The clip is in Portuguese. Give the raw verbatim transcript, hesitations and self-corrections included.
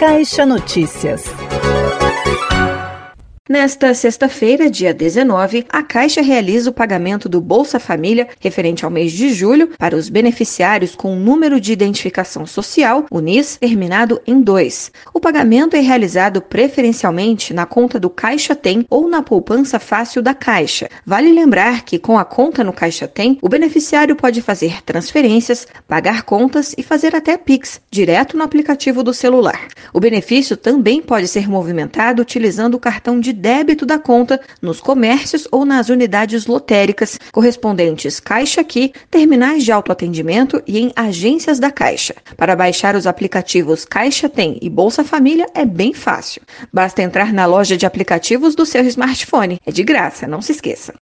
Caixa Notícias. Nesta sexta-feira, dia dezenove, a Caixa realiza o pagamento do Bolsa Família referente ao mês de julho para os beneficiários com número de identificação social, o N I S, terminado em dois. O pagamento é realizado preferencialmente na conta do Caixa Tem ou na poupança fácil da Caixa. Vale lembrar que com a conta no Caixa Tem, o beneficiário pode fazer transferências, pagar contas e fazer até Pix, direto no aplicativo do celular. O benefício também pode ser movimentado utilizando o cartão de débito da conta nos comércios ou nas unidades lotéricas, correspondentes Caixa Aqui, terminais de autoatendimento e em agências da Caixa. Para baixar os aplicativos Caixa Tem e Bolsa Família é bem fácil. Basta entrar na loja de aplicativos do seu smartphone. É de graça, não se esqueça.